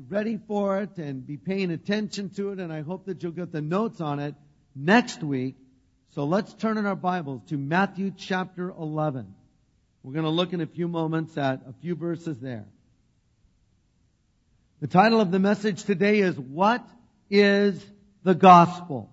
ready for it and be paying attention to it, and I hope that you'll get the notes on it next week. So let's turn in our Bibles to Matthew chapter 11. We're going to look in a few moments at a few verses there. The title of the message today is, What is the Gospel?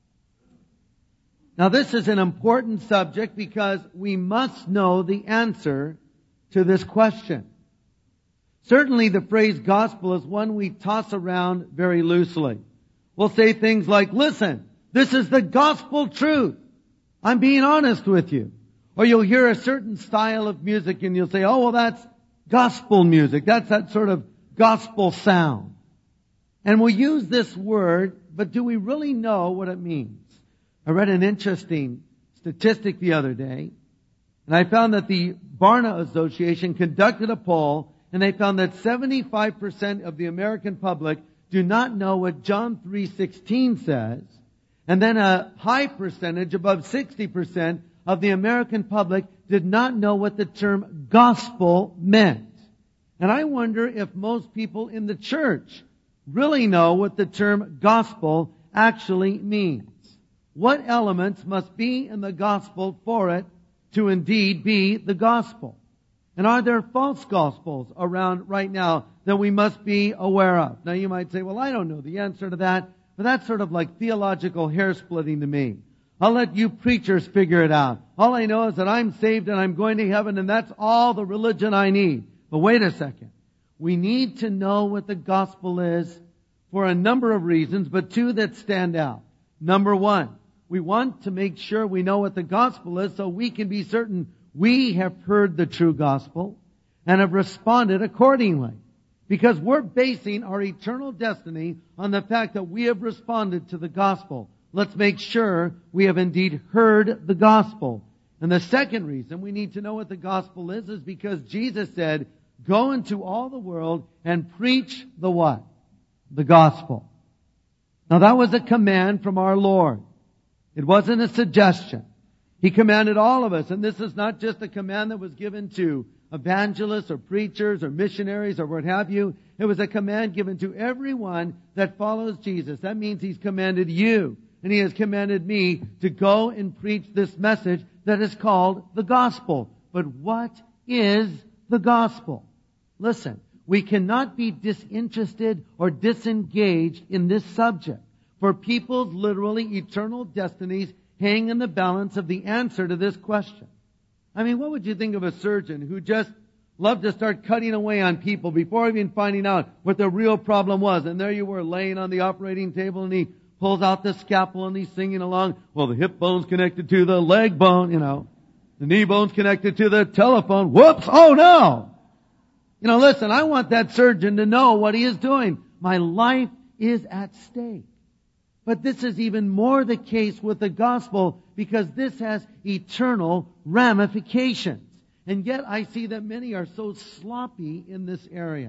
Now this is an important subject because we must know the answer to this question. Certainly the phrase gospel is one we toss around very loosely. We'll say things like, listen, this is the gospel truth. I'm being honest with you. Or you'll hear a certain style of music and you'll say, oh, well, that's gospel music. That's that sort of gospel sound. And we'll use this word, but do we really know what it means? I read an interesting statistic the other day, and I found that the Barna Association conducted a poll, and they found that 75% of the American public do not know what John 3:16 says, and then a high percentage, above 60%, of the American public did not know what the term gospel meant. And I wonder if most people in the church really know what the term gospel actually means. What elements must be in the gospel for it to indeed be the gospel? And are there false gospels around right now that we must be aware of? Now you might say, well, I don't know the answer to that, but that's sort of like theological hair splitting to me. I'll let you preachers figure it out. All I know is that I'm saved and I'm going to heaven, and that's all the religion I need. But wait a second. We need to know what the gospel is for a number of reasons, but two that stand out. Number one, we want to make sure we know what the gospel is so we can be certain we have heard the true gospel and have responded accordingly. Because we're basing our eternal destiny on the fact that we have responded to the gospel. Let's make sure we have indeed heard the gospel. And the second reason we need to know what the gospel is because Jesus said, go into all the world and preach the what? The gospel. Now that was a command from our Lord. It wasn't a suggestion. He commanded all of us, and this is not just a command that was given to evangelists or preachers or missionaries or what have you. It was a command given to everyone that follows Jesus. That means He's commanded you, and He has commanded me to go and preach this message that is called the gospel. But what is the gospel? Listen, we cannot be disinterested or disengaged in this subject, for people's literally eternal destinies hang in the balance of the answer to this question. I mean, what would you think of a surgeon who just loved to start cutting away on people before even finding out what the real problem was? And there you were laying on the operating table and he pulls out the scalpel and he's singing along, well, the hip bone's connected to the leg bone, the knee bone's connected to the telephone. Whoops! Oh no! Listen, I want that surgeon to know what he is doing. My life is at stake. But this is even more the case with the gospel because this has eternal ramifications. And yet I see that many are so sloppy in this area.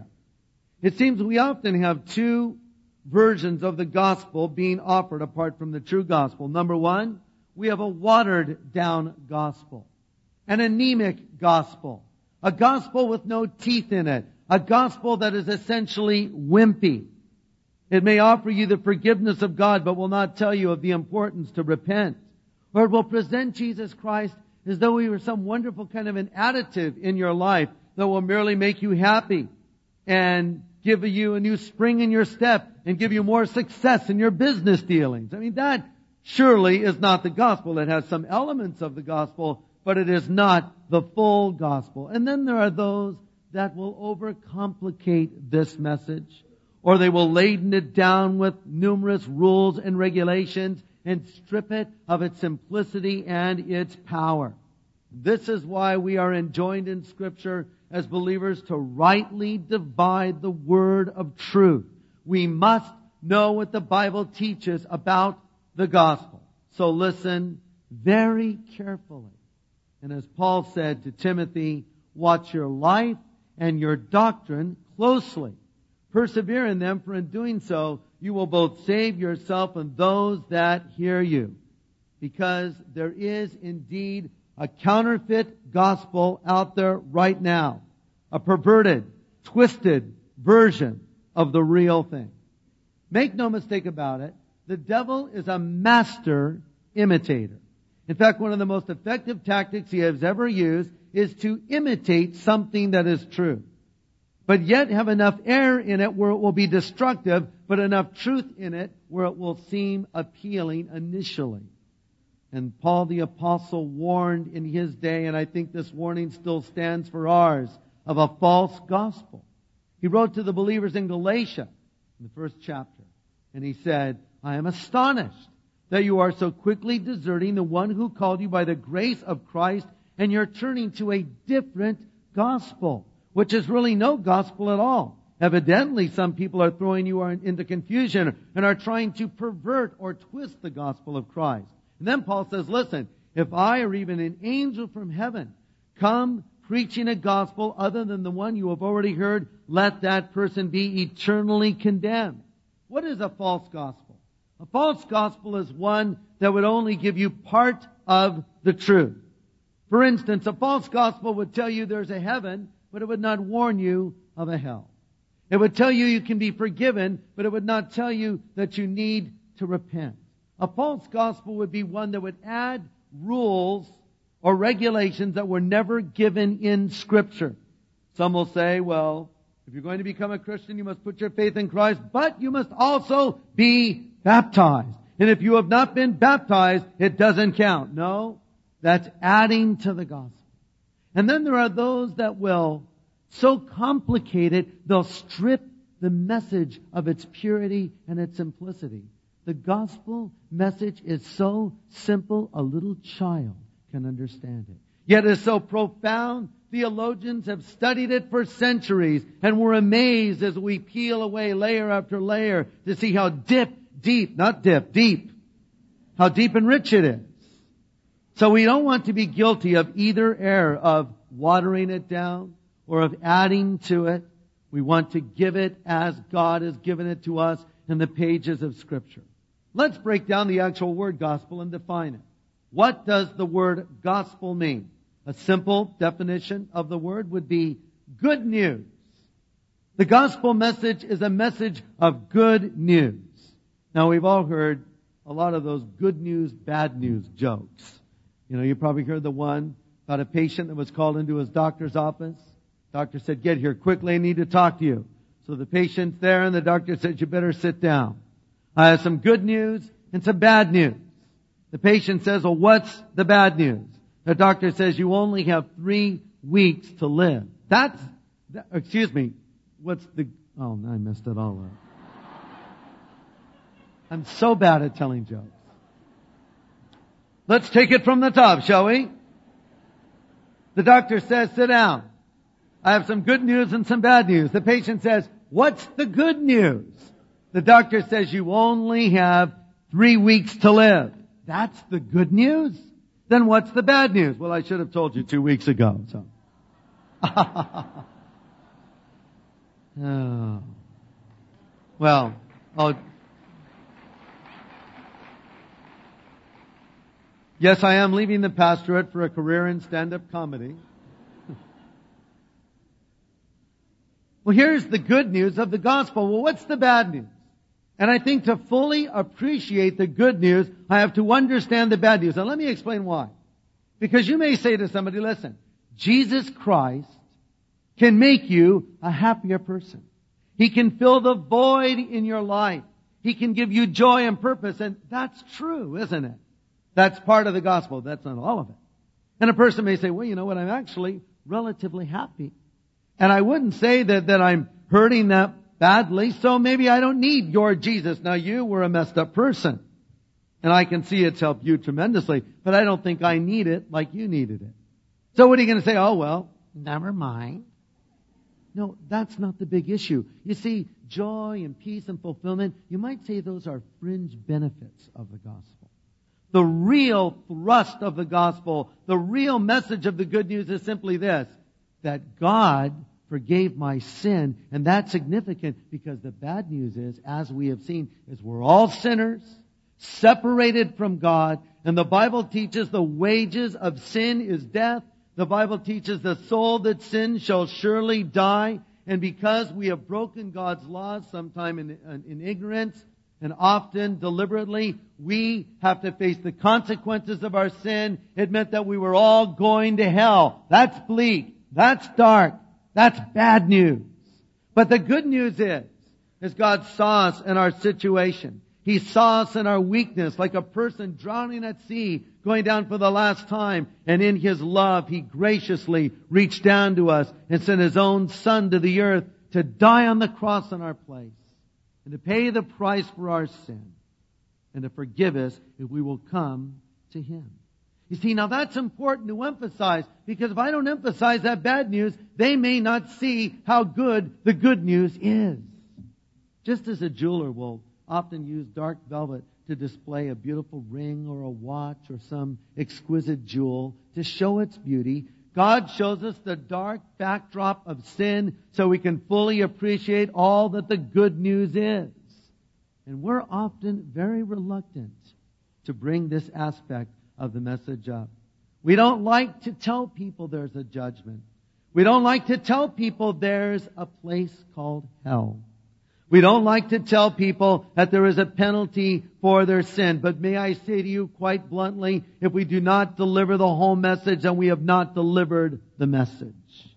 It seems we often have two versions of the gospel being offered apart from the true gospel. Number one, we have a watered down gospel, an anemic gospel, a gospel with no teeth in it, a gospel that is essentially wimpy. It may offer you the forgiveness of God, but will not tell you of the importance to repent. Or it will present Jesus Christ as though He were some wonderful kind of an additive in your life that will merely make you happy and give you a new spring in your step and give you more success in your business dealings. I mean, that surely is not the gospel. It has some elements of the gospel, but it is not the full gospel. And then there are those that will overcomplicate this message, or they will laden it down with numerous rules and regulations and strip it of its simplicity and its power. This is why we are enjoined in Scripture as believers to rightly divide the word of truth. We must know what the Bible teaches about the gospel. So listen very carefully. And as Paul said to Timothy, watch your life and your doctrine closely. Persevere in them, for in doing so, you will both save yourself and those that hear you. Because there is indeed a counterfeit gospel out there right now. A perverted, twisted version of the real thing. Make no mistake about it, the devil is a master imitator. In fact, one of the most effective tactics he has ever used is to imitate something that is true, but yet have enough error in it where it will be destructive, but enough truth in it where it will seem appealing initially. And Paul the Apostle warned in his day, and I think this warning still stands for ours, of a false gospel. He wrote to the believers in Galatia, in the first chapter, and he said, I am astonished that you are so quickly deserting the one who called you by the grace of Christ, and you're turning to a different gospel, which is really no gospel at all. Evidently, some people are throwing you into confusion and are trying to pervert or twist the gospel of Christ. And then Paul says, listen, if I or even an angel from heaven come preaching a gospel other than the one you have already heard, let that person be eternally condemned. What is a false gospel? A false gospel is one that would only give you part of the truth. For instance, a false gospel would tell you there's a heaven, but it would not warn you of a hell. It would tell you you can be forgiven, but it would not tell you that you need to repent. A false gospel would be one that would add rules or regulations that were never given in Scripture. Some will say, well, if you're going to become a Christian, you must put your faith in Christ, but you must also be baptized. And if you have not been baptized, it doesn't count. No, that's adding to the gospel. And then there are those that will so complicate it, they'll strip the message of its purity and its simplicity. The gospel message is so simple, a little child can understand it. Yet it is so profound, theologians have studied it for centuries, and we're amazed as we peel away layer after layer to see how deep, how deep and rich it is. So we don't want to be guilty of either error, of watering it down or of adding to it. We want to give it as God has given it to us in the pages of Scripture. Let's break down the actual word gospel and define it. What does the word gospel mean? A simple definition of the word would be good news. The gospel message is a message of good news. Now, we've all heard a lot of those good news, bad news jokes. You know, you probably heard the one about a patient that was called into his doctor's office. Doctor said, get here quickly, I need to talk to you. So the patient's there and the doctor said, you better sit down. I have some good news and some bad news. The patient says, well, what's the bad news? The doctor says, you only have 3 weeks to live. I messed it all up. I'm so bad at telling jokes. Let's take it from the top, shall we? The doctor says, sit down. I have some good news and some bad news. The patient says, what's the good news? The doctor says, you only have 3 weeks to live. That's the good news? Then what's the bad news? Well, I should have told you 2 weeks ago. So, oh. Well, yes, I am leaving the pastorate for a career in stand-up comedy. Well, here's the good news of the gospel. Well, what's the bad news? And I think to fully appreciate the good news, I have to understand the bad news. And let me explain why. Because you may say to somebody, listen, Jesus Christ can make you a happier person. He can fill the void in your life. He can give you joy and purpose. And that's true, isn't it? That's part of the gospel. That's not all of it. And a person may say, well, you know what? I'm actually relatively happy. And I wouldn't say that I'm hurting that badly, so maybe I don't need your Jesus. Now, you were a messed up person, and I can see it's helped you tremendously, but I don't think I need it like you needed it. So what are you going to say? Oh, well, never mind. No, that's not the big issue. You see, joy and peace and fulfillment, you might say those are fringe benefits of the gospel. The real thrust of the gospel, the real message of the good news is simply this, that God forgave my sin, and that's significant because the bad news is, as we have seen, is we're all sinners, separated from God, and the Bible teaches the wages of sin is death. The Bible teaches the soul that sins shall surely die, And because we have broken God's laws, sometime in ignorance and often deliberately, we have to face the consequences of our sin. It meant that we were all going to hell. That's bleak. That's dark. That's bad news. But the good news is God saw us in our situation. He saw us in our weakness, like a person drowning at sea, going down for the last time. And in His love, He graciously reached down to us and sent His own Son to the earth to die on the cross in our place and to pay the price for our sin and to forgive us if we will come to Him. You see, now that's important to emphasize, because if I don't emphasize that bad news, they may not see how good the good news is. Just as a jeweler will often use dark velvet to display a beautiful ring or a watch or some exquisite jewel to show its beauty, God shows us the dark backdrop of sin so we can fully appreciate all that the good news is. And we're often very reluctant to bring this aspect of the message up. We don't like to tell people there's a judgment. We don't like to tell people there's a place called hell. We don't like to tell people that there is a penalty for their sin. But may I say to you quite bluntly, if we do not deliver the whole message, then we have not delivered the message.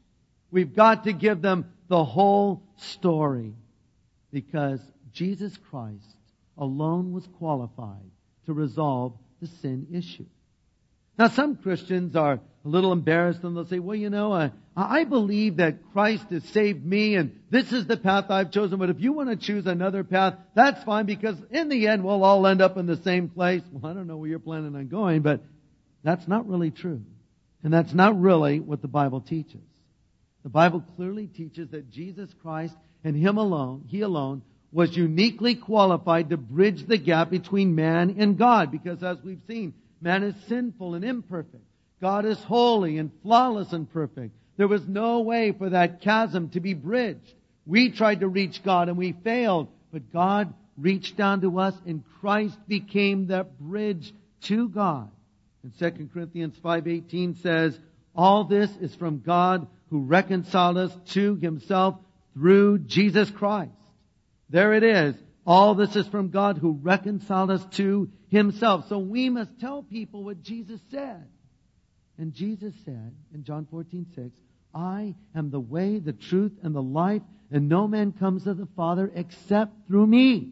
We've got to give them the whole story, because Jesus Christ alone was qualified to resolve the sin issue. Now, some Christians are a little embarrassed and they'll say, well, I believe that Christ has saved me and this is the path I've chosen, but if you want to choose another path, that's fine, because in the end we'll all end up in the same place. Well, I don't know where you're planning on going, but that's not really true. And that's not really what the Bible teaches. The Bible clearly teaches that Jesus Christ and He alone, was uniquely qualified to bridge the gap between man and God, because as we've seen, man is sinful and imperfect. God is holy and flawless and perfect. There was no way for that chasm to be bridged. We tried to reach God and we failed, but God reached down to us and Christ became that bridge to God. And 2 Corinthians 5:18 says, all this is from God who reconciled us to Himself through Jesus Christ. There it is. All this is from God who reconciled us to Himself. So we must tell people what Jesus said. And Jesus said in John 14:6, I am the way, the truth, and the life, and no man comes to the Father except through me.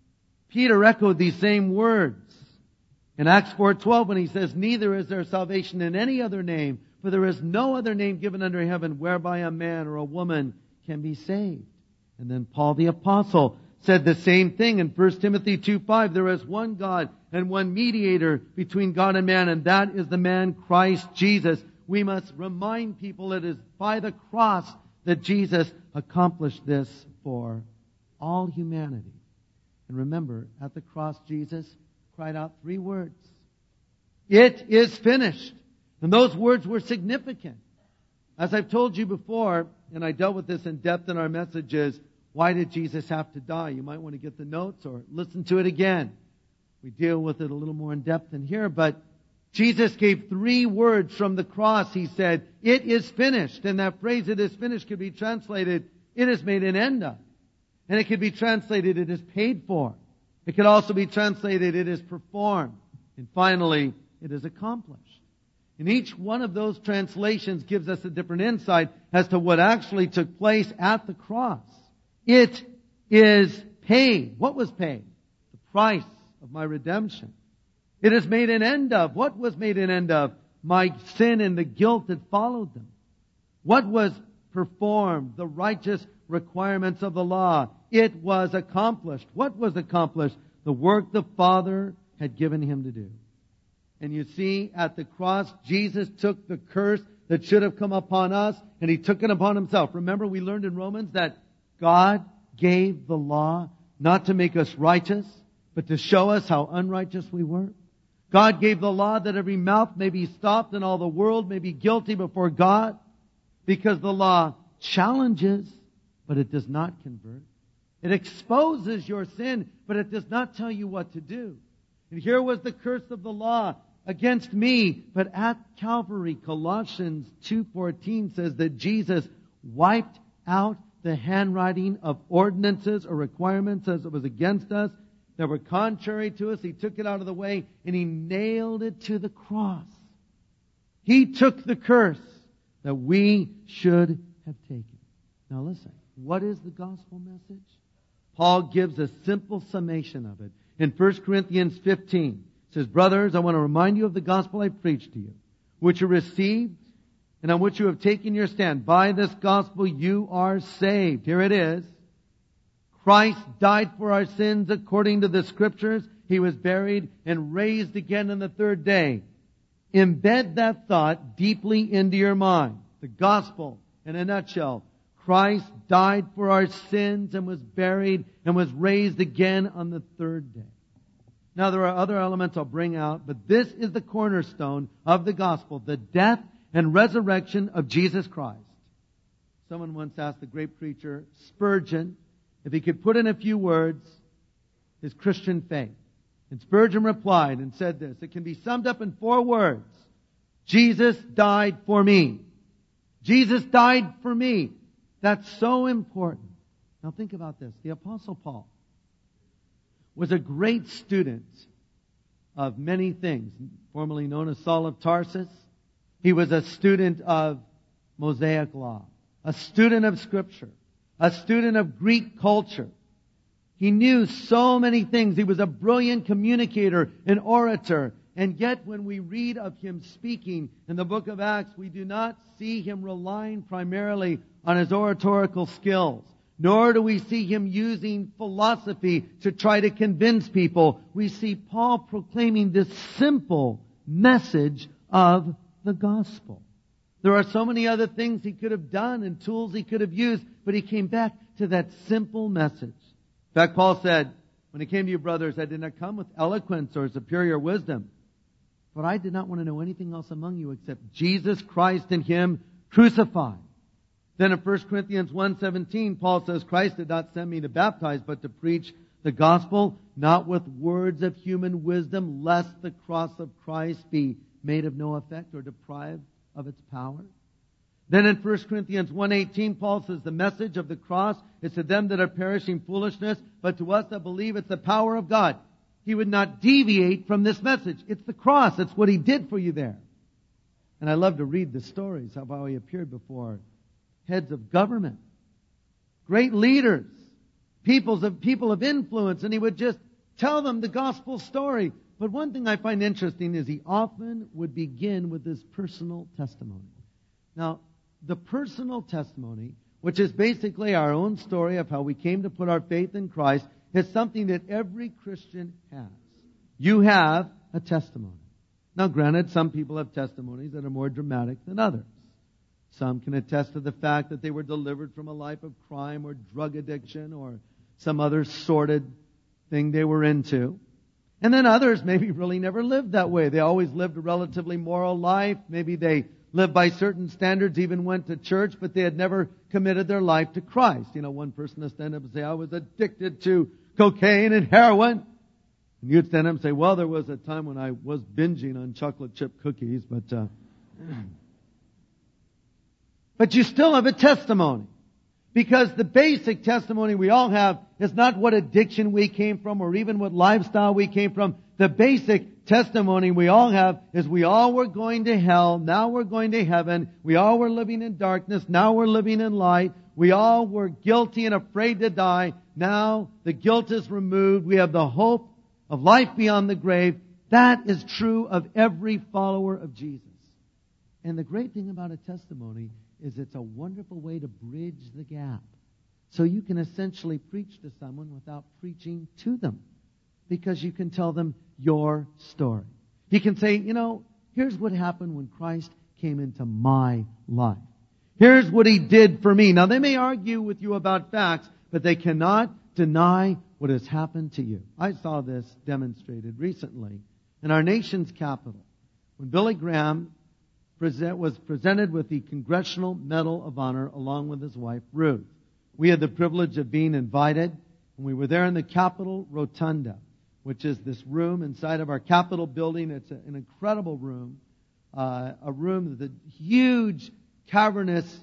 Peter echoed these same words in Acts 4:12 when he says, neither is there salvation in any other name, for there is no other name given under heaven whereby a man or a woman can be saved. And then Paul the Apostle said the same thing in 1 Timothy 2:5. There is one God and one mediator between God and man, and that is the man Christ Jesus. We must remind people it is by the cross that Jesus accomplished this for all humanity. And remember, at the cross, Jesus cried out 3 words. It is finished. And those words were significant. As I've told you before, and I dealt with this in depth in our messages, why did Jesus have to die? You might want to get the notes or listen to it again. We deal with it a little more in depth in here, but Jesus gave 3 words from the cross. He said, it is finished. And that phrase, it is finished, could be translated, it is made an end of. And it could be translated, it is paid for. It could also be translated, it is performed. And finally, it is accomplished. And each one of those translations gives us a different insight as to what actually took place at the cross. It is paid. What was paid? The price of my redemption. It is made an end of. What was made an end of? My sin and the guilt that followed them. What was performed? The righteous requirements of the law. It was accomplished. What was accomplished? The work the Father had given Him to do. And you see, at the cross, Jesus took the curse that should have come upon us, and He took it upon Himself. Remember, we learned in Romans that God gave the law not to make us righteous, but to show us how unrighteous we were. God gave the law that every mouth may be stopped and all the world may be guilty before God, because the law challenges, but it does not convert. It exposes your sin, but it does not tell you what to do. And here was the curse of the law against me. But at Calvary, Colossians 2:14 says that Jesus wiped out the handwriting of ordinances or requirements as it was against us that were contrary to us. He took it out of the way and He nailed it to the cross. He took the curse that we should have taken. Now listen, what is the gospel message? Paul gives a simple summation of it. In 1 Corinthians 15, it says, "Brothers, I want to remind you of the gospel I preached to you, which you received and on which you have taken your stand. By this gospel you are saved." Here it is. Christ died for our sins according to the Scriptures. He was buried and raised again on the third day. Embed that thought deeply into your mind. The gospel, in a nutshell. Christ died for our sins and was buried and was raised again on the third day. Now there are other elements I'll bring out, but this is the cornerstone of the gospel, the death and resurrection of Jesus Christ. Someone once asked the great preacher Spurgeon if he could put in a few words his Christian faith. And Spurgeon replied and said this: it can be summed up in 4 words. Jesus died for me. Jesus died for me. That's so important. Now think about this. The Apostle Paul was a great student of many things, formerly known as Saul of Tarsus. He was a student of Mosaic law, a student of Scripture, a student of Greek culture. He knew so many things. He was a brilliant communicator, an orator. And yet when we read of him speaking in the book of Acts, we do not see him relying primarily on his oratorical skills. Nor do we see him using philosophy to try to convince people. We see Paul proclaiming this simple message of the gospel. There are so many other things he could have done and tools he could have used, but he came back to that simple message. In fact, Paul said, "When it came to you, brothers, I did not come with eloquence or superior wisdom, but I did not want to know anything else among you except Jesus Christ and Him crucified." Then in 1 Corinthians 1:17, Paul says, "Christ did not send me to baptize, but to preach the gospel, not with words of human wisdom, lest the cross of Christ be made of no effect or deprived of its power." Then in 1 Corinthians 1:18, Paul says, "The message of the cross is to them that are perishing foolishness, but to us that believe it's the power of God." He would not deviate from this message. It's the cross. It's what He did for you there. And I love to read the stories of how He appeared before heads of government, great leaders, people of influence, and He would just tell them the gospel story. But one thing I find interesting is He often would begin with His personal testimony. Now, the personal testimony, which is basically our own story of how we came to put our faith in Christ, is something that every Christian has. You have a testimony. Now, granted, some people have testimonies that are more dramatic than others. Some can attest to the fact that they were delivered from a life of crime or drug addiction or some other sordid thing they were into. And then others maybe really never lived that way. They always lived a relatively moral life. Maybe they lived by certain standards, even went to church, but they had never committed their life to Christ. You know, one person would stand up and say, "I was addicted to cocaine and heroin." And you'd stand up and say, "Well, there was a time when I was binging on chocolate chip cookies, but you still have a testimony." Because the basic testimony we all have is not what addiction we came from or even what lifestyle we came from. The basic testimony we all have is we all were going to hell, now we're going to heaven. We all were living in darkness, now we're living in light. We all were guilty and afraid to die. Now the guilt is removed. We have the hope of life beyond the grave. That is true of every follower of Jesus. And the great thing about a testimony is it's a wonderful way to bridge the gap. So you can essentially preach to someone without preaching to them, because you can tell them your story. You can say, here's what happened when Christ came into my life. Here's what He did for me. Now, they may argue with you about facts, but they cannot deny what has happened to you. I saw this demonstrated recently in our nation's capital when Billy Graham was presented with the Congressional Medal of Honor along with his wife, Ruth. We had the privilege of being invited, and we were there in the Capitol Rotunda, which is this room inside of our Capitol building. It's an incredible room, a room with a huge cavernous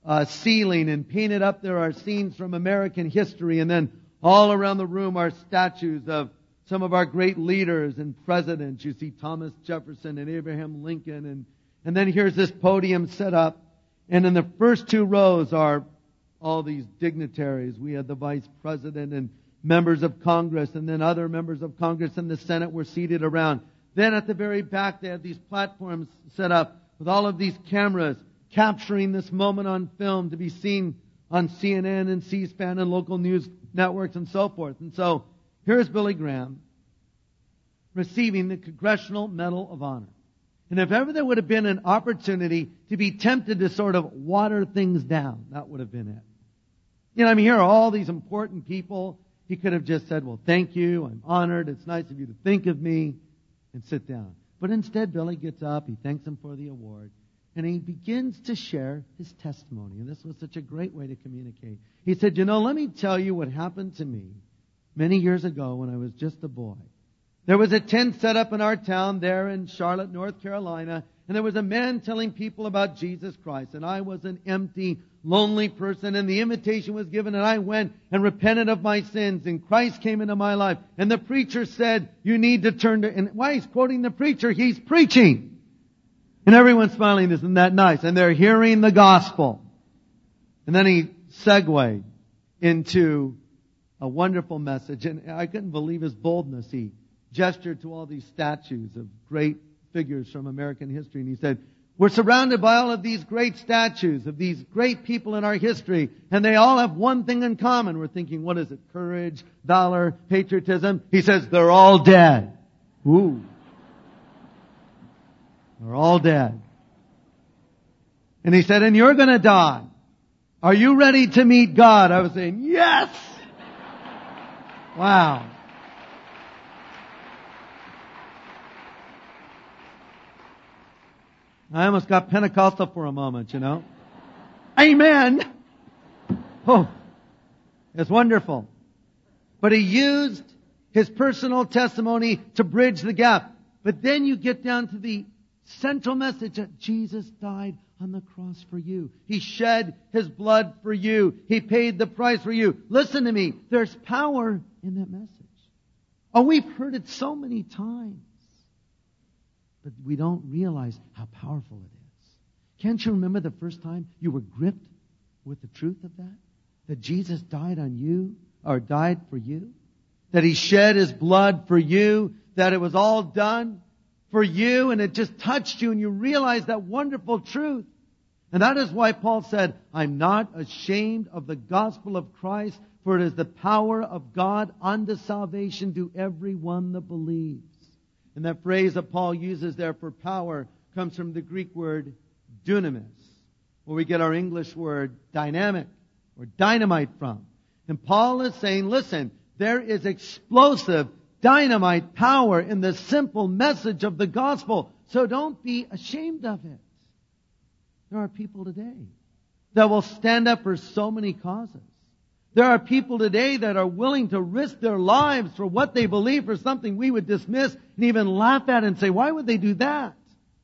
ceiling, and painted up there are scenes from American history, and then all around the room are statues of some of our great leaders and presidents. You see Thomas Jefferson and Abraham Lincoln, and then here's this podium set up, and in the first two rows are all these dignitaries. We had the vice president and members of Congress, and then other members of Congress and the Senate were seated around. Then at the very back they had these platforms set up with all of these cameras capturing this moment on film to be seen on CNN and C-SPAN and local news networks and so forth. And so here's Billy Graham receiving the Congressional Medal of Honor. And if ever there would have been an opportunity to be tempted to sort of water things down, that would have been it. You know, I mean, here are all these important people. He could have just said, well, thank you, I'm honored, it's nice of you to think of me, and sit down. But instead, Billy gets up, he thanks him for the award, and he begins to share his testimony. And this was such a great way to communicate. He said, you know, let me tell you what happened to me many years ago when I was just a boy. There was a tent set up in our town there in Charlotte, North Carolina, and there was a man telling people about Jesus Christ. And I was an empty, lonely person, and the invitation was given, and I went and repented of my sins, and Christ came into my life. And the preacher said, you need to turn to... And why he's quoting the preacher? He's preaching. And everyone's smiling, isn't that nice? And they're hearing the gospel. And then he segued into a wonderful message, and I couldn't believe his boldness. He gestured to all these statues of great figures from American history, and he said, we're surrounded by all of these great statues of these great people in our history, and they all have one thing in common. We're thinking, what is it? Courage, valor, patriotism? He says, they're all dead. Ooh. They're all dead. And he said, and you're going to die. Are you ready to meet God? I was saying, yes! Wow. I almost got Pentecostal for a moment, you know. Amen! Oh, it's wonderful. But he used his personal testimony to bridge the gap. But then you get down to the central message that Jesus died on the cross for you. He shed His blood for you. He paid the price for you. Listen to me. There's power in that message. Oh, we've heard it so many times. But we don't realize how powerful it is. Can't you remember the first time you were gripped with the truth of that? That Jesus died on you, or died for you? That He shed His blood for you? That it was all done for you, and it just touched you, and you realized that wonderful truth. And that is why Paul said, I'm not ashamed of the gospel of Christ, for it is the power of God unto salvation to everyone that believes. And that phrase that Paul uses there for power comes from the Greek word dunamis, where we get our English word dynamic or dynamite from. And Paul is saying, listen, there is explosive dynamite power in the simple message of the gospel. So don't be ashamed of it. There are people today that will stand up for so many causes. There are people today that are willing to risk their lives for what they believe, for something we would dismiss and even laugh at and say, why would they do that?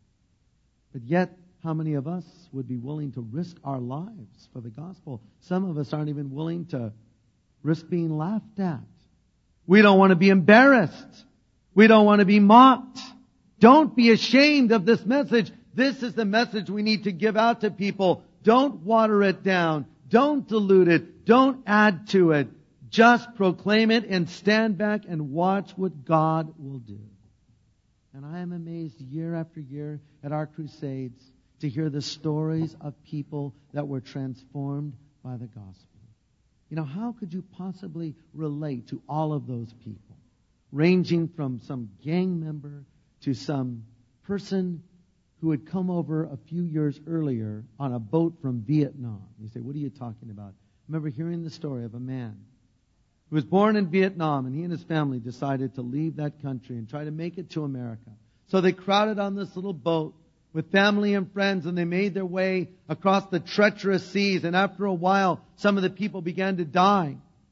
But yet, how many of us would be willing to risk our lives for the gospel? Some of us aren't even willing to risk being laughed at. We don't want to be embarrassed. We don't want to be mocked. Don't be ashamed of this message. This is the message we need to give out to people. Don't water it down. Don't dilute it. Don't add to it. Just proclaim it and stand back and watch what God will do. And I am amazed year after year at our crusades to hear the stories of people that were transformed by the gospel. You know, how could you possibly relate to all of those people? Ranging from some gang member to some person who had come over a few years earlier on a boat from Vietnam. You say, what are you talking about? I remember hearing the story of a man who was born in Vietnam, and he and his family decided to leave that country and try to make it to America. So they crowded on this little boat with family and friends, and they made their way across the treacherous seas. And after a while, some of the people began to die.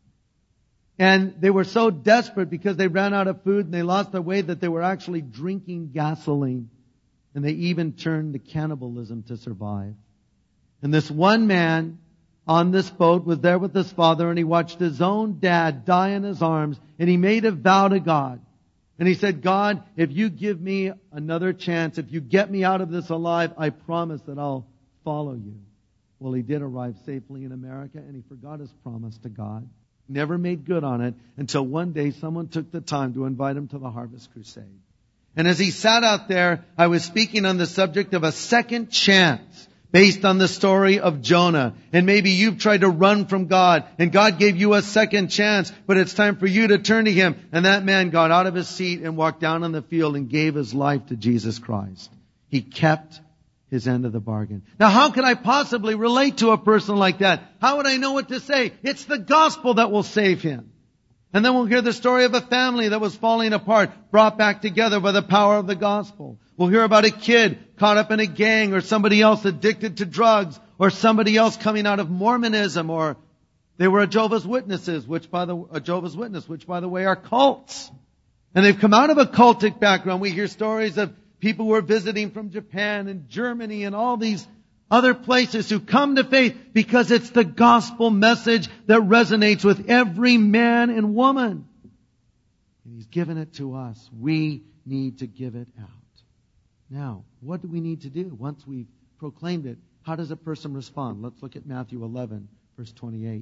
And they were so desperate because they ran out of food and they lost their way that they were actually drinking gasoline. And they even turned to cannibalism to survive. And this one man on this boat was there with his father, and he watched his own dad die in his arms, and he made a vow to God. And he said, God, if you give me another chance, if you get me out of this alive, I promise that I'll follow you. Well, he did arrive safely in America, and he forgot his promise to God. Never made good on it until one day someone took the time to invite him to the Harvest Crusade. And as he sat out there, I was speaking on the subject of a second chance based on the story of Jonah. And maybe you've tried to run from God, and God gave you a second chance, but it's time for you to turn to Him. And that man got out of his seat and walked down on the field and gave his life to Jesus Christ. He kept his end of the bargain. Now, how could I possibly relate to a person like that? How would I know what to say? It's the gospel that will save him. And then we'll hear the story of a family that was falling apart, brought back together by the power of the gospel. We'll hear about a kid caught up in a gang, or somebody else addicted to drugs, or somebody else coming out of Mormonism, or they were a Jehovah's Witness, which by the way are cults. And they've come out of a cultic background. We hear stories of people who are visiting from Japan and Germany and all these other places who come to faith because it's the gospel message that resonates with every man and woman. And He's given it to us. We need to give it out. Now, what do we need to do once we've proclaimed it? How does a person respond? Let's look at Matthew 11, verse 28,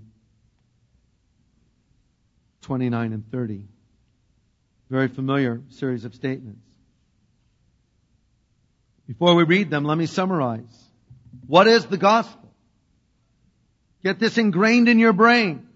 29, and 30. Very familiar series of statements. Before we read them, let me summarize. What is the gospel? Get this ingrained in your brain.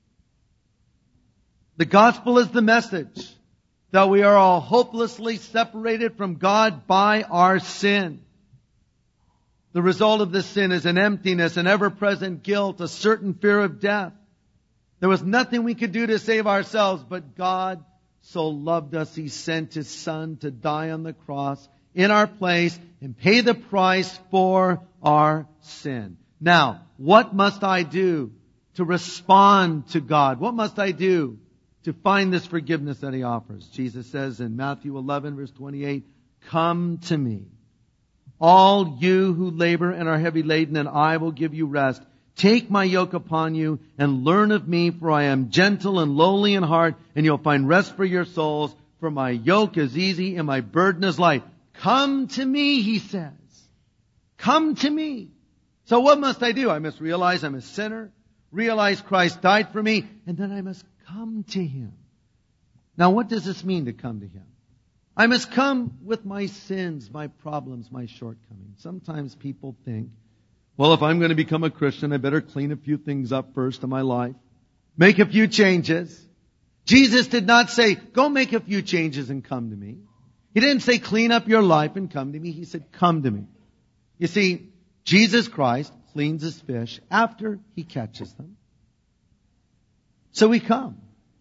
The gospel is the message that we are all hopelessly separated from God by our sin. The result of this sin is an emptiness, an ever-present guilt, a certain fear of death. There was nothing we could do to save ourselves, but God so loved us, He sent His Son to die on the cross in our place and pay the price for our sin. Now, what must I do to respond to God? What must I do to find this forgiveness that He offers? Jesus says in Matthew 11, verse 28, "Come to me, all you who labor and are heavy laden, and I will give you rest. Take my yoke upon you and learn of me, for I am gentle and lowly in heart, and you'll find rest for your souls. For my yoke is easy and my burden is light." Come to me, He says. Come to me. So what must I do? I must realize I'm a sinner, realize Christ died for me, and then I must come to Him. Now, what does this mean to come to Him? I must come with my sins, my problems, my shortcomings. Sometimes people think, well, if I'm going to become a Christian, I better clean a few things up first in my life, make a few changes. Jesus did not say, go make a few changes and come to me. He didn't say, clean up your life and come to me. He said, come to me. You see, Jesus Christ cleans His fish after He catches them. So we come.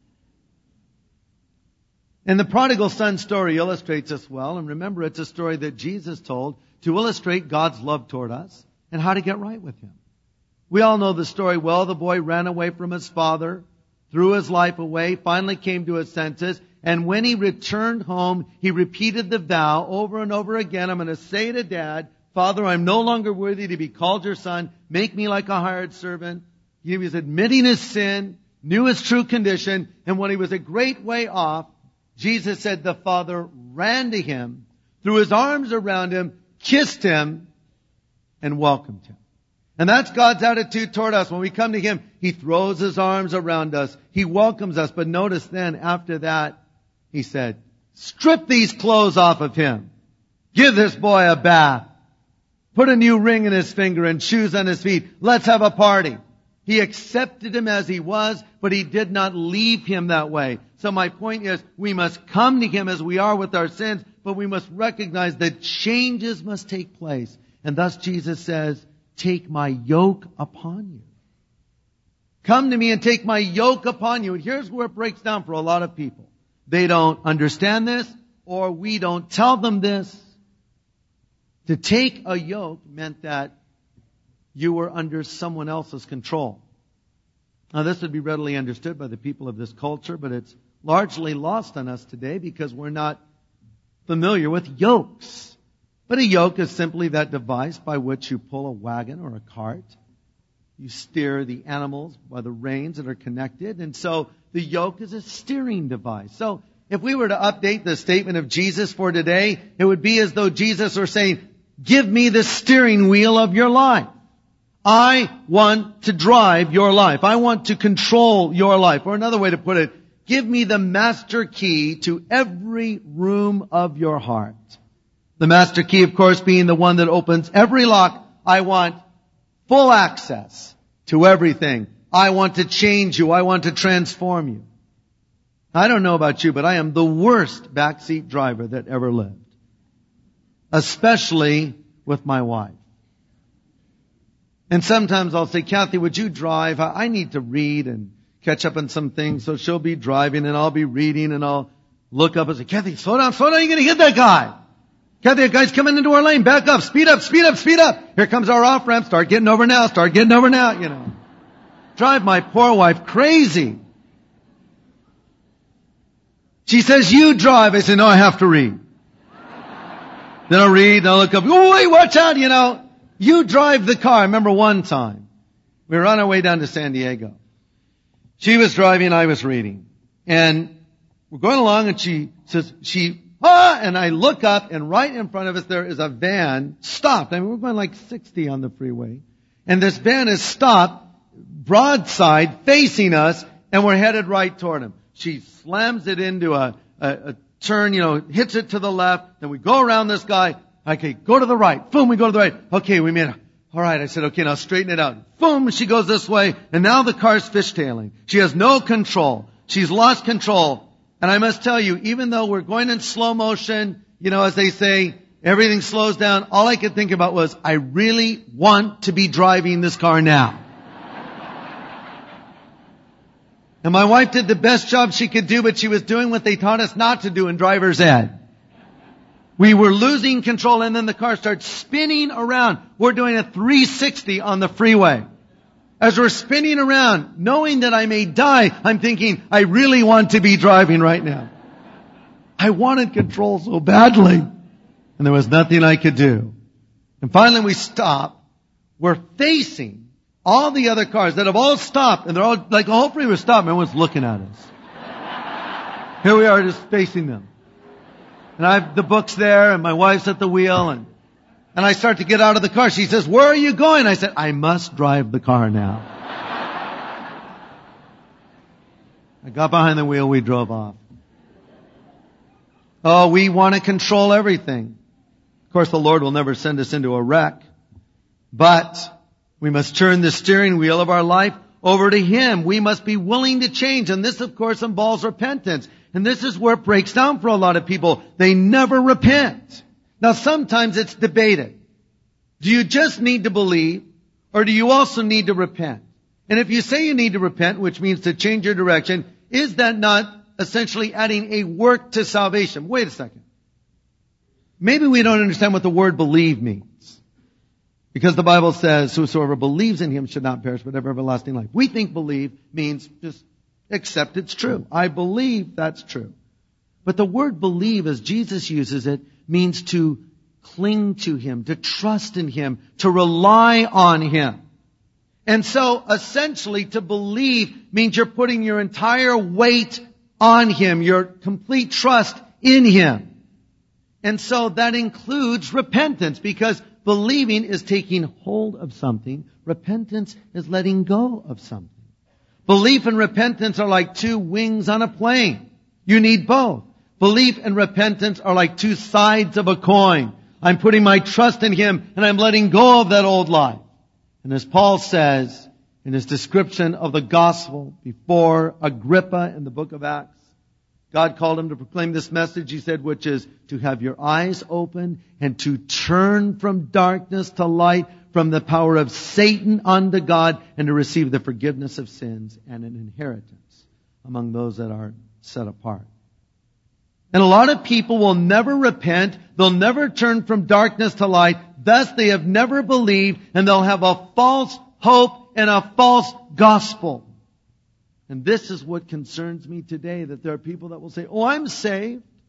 And the prodigal son story illustrates this well. And remember, it's a story that Jesus told to illustrate God's love toward us and how to get right with Him. We all know the story well. The boy ran away from his father, threw his life away, finally came to his senses. And when he returned home, he repeated the vow over and over again. I'm going to say to Dad, Father, I'm no longer worthy to be called your son. Make me like a hired servant. He was admitting his sin, knew his true condition. And when he was a great way off, Jesus said the father ran to him, threw his arms around him, kissed him, and welcomed him. And that's God's attitude toward us. When we come to Him, He throws His arms around us. He welcomes us. But notice then, after that, He said, strip these clothes off of him. Give this boy a bath. Put a new ring in his finger and shoes on his feet. Let's have a party. He accepted him as he was, but He did not leave him that way. So my point is, we must come to Him as we are with our sins, but we must recognize that changes must take place. And thus Jesus says, take my yoke upon you. Come to me and take my yoke upon you. And here's where it breaks down for a lot of people. They don't understand this, or we don't tell them this. To take a yoke meant that you were under someone else's control. Now, this would be readily understood by the people of this culture, but it's largely lost on us today because we're not familiar with yokes. But a yoke is simply that device by which you pull a wagon or a cart. You steer the animals by the reins that are connected. And so the yoke is a steering device. So if we were to update the statement of Jesus for today, it would be as though Jesus were saying, give me the steering wheel of your life. I want to drive your life. I want to control your life. Or another way to put it, give me the master key to every room of your heart. The master key, of course, being the one that opens every lock. I want full access to everything. I want to change you. I want to transform you. I don't know about you, but I am the worst backseat driver that ever lived. Especially with my wife. And sometimes I'll say, Kathy, would you drive? I need to read and catch up on some things. So she'll be driving and I'll be reading and I'll look up and say, Kathy, slow down, you're going to hit that guy. Kathy, that guy's coming into our lane. Back up, speed up, speed up, speed up. Here comes our off ramp. Start getting over now, you know. Drive my poor wife crazy. She says, you drive. I say, no, I have to read. Then I'll read and I'll look up. Oh, wait, watch out, you know. You drive the car. I remember one time, we were on our way down to San Diego. She was driving, I was reading. And we're going along and she says, and I look up and right in front of us there is a van stopped. I mean, we're going like 60 on the freeway. And this van is stopped, broadside, facing us, and we're headed right toward him. She slams it into a turn, you know, hits it to the left. Then we go around this guy. Okay, go to the right. Boom, we go to the right. Okay, we made it. All right, I said, okay, now straighten it out. Boom, she goes this way. And now the car's fishtailing. She has no control. She's lost control. And I must tell you, even though we're going in slow motion, you know, as they say, everything slows down, all I could think about was, I really want to be driving this car now. And my wife did the best job she could do, but she was doing what they taught us not to do in driver's ed. We were losing control and then the car starts spinning around. We're doing a 360 on the freeway. As we're spinning around, knowing that I may die, I'm thinking, I really want to be driving right now. I wanted control so badly. And there was nothing I could do. And finally we stop. We're facing all the other cars that have all stopped. And they're all, like the whole freeway stopped. Everyone's looking at us. Here we are just facing them. And I have the books there and my wife's at the wheel and I start to get out of the car. She says, where are you going? I said, I must drive the car now. I got behind the wheel. We drove off. Oh, we want to control everything. Of course, the Lord will never send us into a wreck. But we must turn the steering wheel of our life over to Him. We must be willing to change. And this, of course, involves repentance. And this is where it breaks down for a lot of people. They never repent. Now, sometimes it's debated. Do you just need to believe, or do you also need to repent? And if you say you need to repent, which means to change your direction, is that not essentially adding a work to salvation? Wait a second. Maybe we don't understand what the word believe means. Because the Bible says, whosoever believes in Him should not perish, but have everlasting life. We think believe means just accept it's true. I believe that's true. But the word believe, as Jesus uses it, means to cling to Him, to trust in Him, to rely on Him. And so, essentially, to believe means you're putting your entire weight on Him, your complete trust in Him. And so that includes repentance, because believing is taking hold of something. Repentance is letting go of something. Belief and repentance are like two wings on a plane. You need both. Belief and repentance are like two sides of a coin. I'm putting my trust in Him and I'm letting go of that old life. And as Paul says in his description of the gospel before Agrippa in the book of Acts, God called him to proclaim this message, he said, which is to have your eyes open and to turn from darkness to light, from the power of Satan unto God, and to receive the forgiveness of sins and an inheritance among those that are set apart. And a lot of people will never repent. They'll never turn from darkness to light. Thus they have never believed, and they'll have a false hope and a false gospel. And this is what concerns me today, that there are people that will say, oh, I'm saved.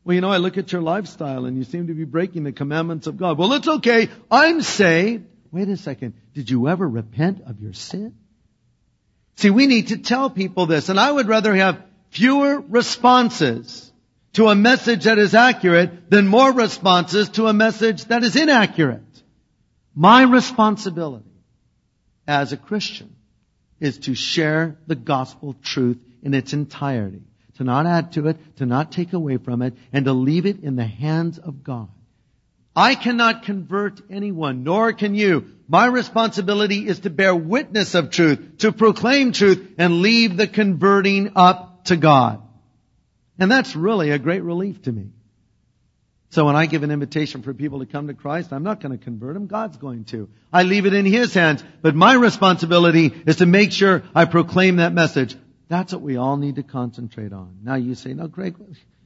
Well, I look at your lifestyle and you seem to be breaking the commandments of God. Well, it's okay. I'm saved. Wait a second. Did you ever repent of your sin? See, we need to tell people this, and I would rather have fewer responses to a message that is accurate than more responses to a message that is inaccurate. My responsibility as a Christian is to share the gospel truth in its entirety, to not add to it, to not take away from it, and to leave it in the hands of God. I cannot convert anyone, nor can you. My responsibility is to bear witness of truth, to proclaim truth, and leave the converting up to God. And that's really a great relief to me. So when I give an invitation for people to come to Christ, I'm not going to convert them. God's going to. I leave it in His hands. But my responsibility is to make sure I proclaim that message. That's what we all need to concentrate on. Now you say, no, Greg,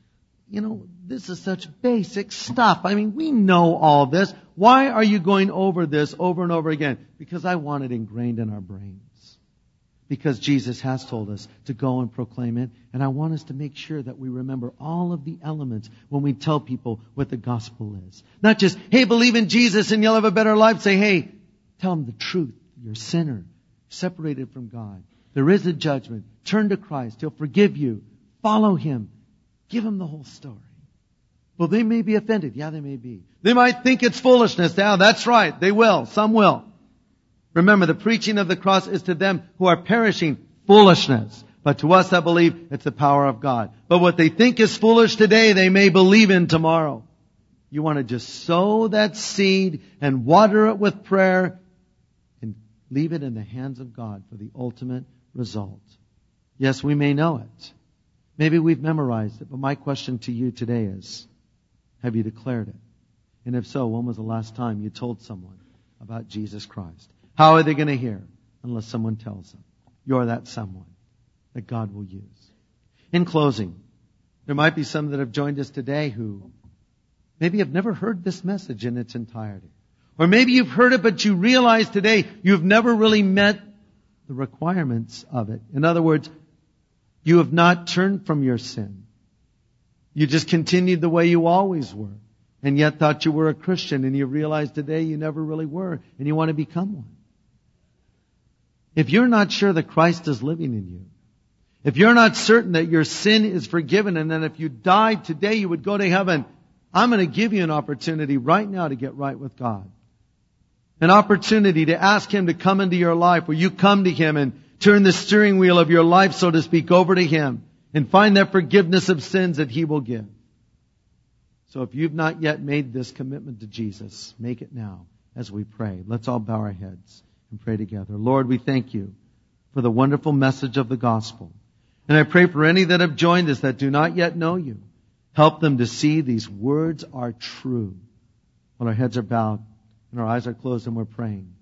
this is such basic stuff. I mean, we know all this. Why are you going over this over and over again? Because I want it ingrained in our brains. Because Jesus has told us to go and proclaim it. And I want us to make sure that we remember all of the elements when we tell people what the gospel is. Not just, hey, believe in Jesus and you'll have a better life. Say, hey, tell them the truth. You're a sinner, separated from God. There is a judgment. Turn to Christ. He'll forgive you. Follow Him. Give them the whole story. Well, they may be offended. Yeah, they may be. They might think it's foolishness. Yeah, that's right. They will. Some will. Remember, the preaching of the cross is to them who are perishing foolishness. But to us that believe, it's the power of God. But what they think is foolish today, they may believe in tomorrow. You want to just sow that seed and water it with prayer and leave it in the hands of God for the ultimate result. Yes, we may know it. Maybe we've memorized it. But my question to you today is, have you declared it? And if so, when was the last time you told someone about Jesus Christ? How are they going to hear unless someone tells them? You're that someone that God will use. In closing, there might be some that have joined us today who maybe have never heard this message in its entirety. Or maybe you've heard it, but you realize today you've never really met the requirements of it. In other words, you have not turned from your sin. You just continued the way you always were. And yet thought you were a Christian, and you realize today you never really were, and you want to become one. If you're not sure that Christ is living in you, if you're not certain that your sin is forgiven, and that if you died today you would go to heaven, I'm going to give you an opportunity right now to get right with God. An opportunity to ask Him to come into your life, where you come to Him and turn the steering wheel of your life, so to speak, over to Him and find that forgiveness of sins that He will give. So if you've not yet made this commitment to Jesus, make it now as we pray. Let's all bow our heads and pray together. Lord, we thank You for the wonderful message of the gospel. And I pray for any that have joined us that do not yet know You. Help them to see these words are true. While our heads are bowed and our eyes are closed and we're praying.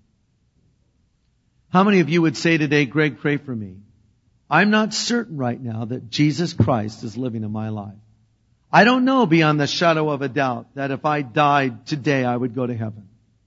How many of you would say today, Greg, pray for me? I'm not certain right now that Jesus Christ is living in my life. I don't know beyond the shadow of a doubt that if I died today, I would go to heaven.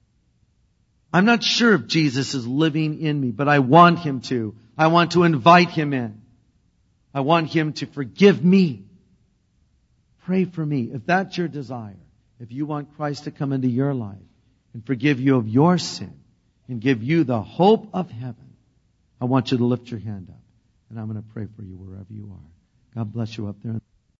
I'm not sure if Jesus is living in me, but I want Him to. I want to invite Him in. I want Him to forgive me. Pray for me. If that's your desire, if you want Christ to come into your life and forgive you of your sin and give you the hope of heaven, I want you to lift your hand up. And I'm going to pray for you wherever you are. God bless you up there.